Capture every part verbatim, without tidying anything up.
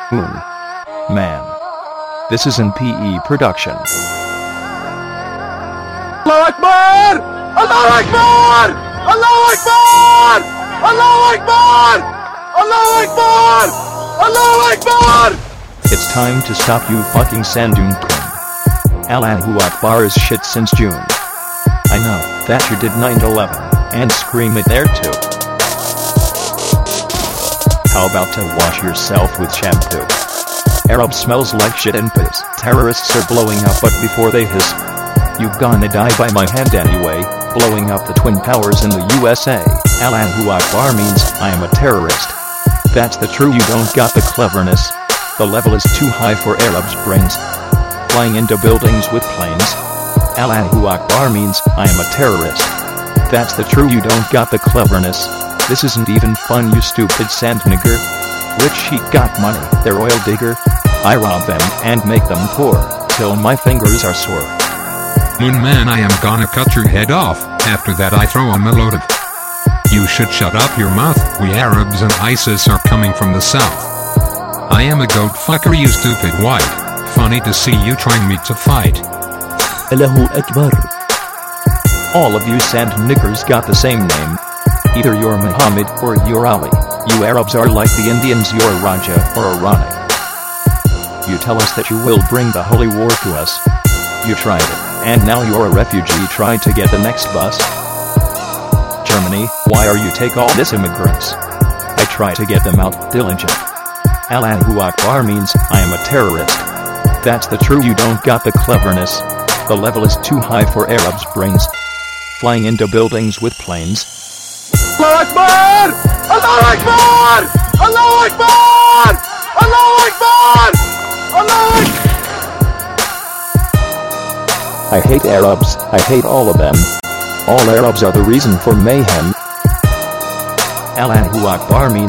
Moon. Man. This is an P E production. Allah Akbar! Allah Akbar! Allah Akbar! Allah Akbar! Allah Akbar! Allah Akbar! It's time to stop you fucking Sandune Queen. Allahu Akbar is shit since June. I know that you did nine eleven, and scream it there too. How about to wash yourself with shampoo? Arab smells like shit and piss. Terrorists are blowing up, but before they hiss, you gonna die by my hand anyway. Blowing up the Twin Towers in the U S A. Allahu Akbar means I am a terrorist. That's the true, you don't got the cleverness. The level is too high for Arabs' brains. Flying into buildings with planes. Allahu Akbar means I am a terrorist. That's the true, you don't got the cleverness. This isn't even fun, you stupid sand nigger. Rich sheik got money, they're oil digger. I rob them and make them poor, till my fingers are sore. Moon man, I am gonna cut your head off. After that I throw a load of. You should shut up your mouth. We Arabs and ISIS are coming from the south. I am a goat fucker, you stupid white. Funny to see you trying me to fight. Allahu Akbar. All of you sand niggers got the same name. Either you're Muhammad or you're Ali. You Arabs are like the Indians, you're Raja or Rani. You tell us that you will bring the holy war to us. You tried it, and now you're a refugee trying to get the next bus. Germany, why are you take all these immigrants? I try to get them out diligent. Allahu Akbar means I am a terrorist. That's the true, you don't got the cleverness. The level is too high for Arabs' brains. Flying into buildings with planes. Allah Akbar! Allah Akbar! Allah Akbar! Allah Akbar! Allah Akbar! I hate Arabs, I hate all of them. All Arabs are the reason for mayhem. Allahu Akbar means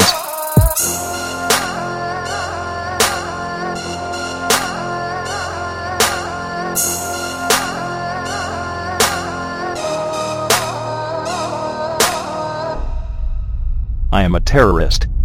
I am a terrorist.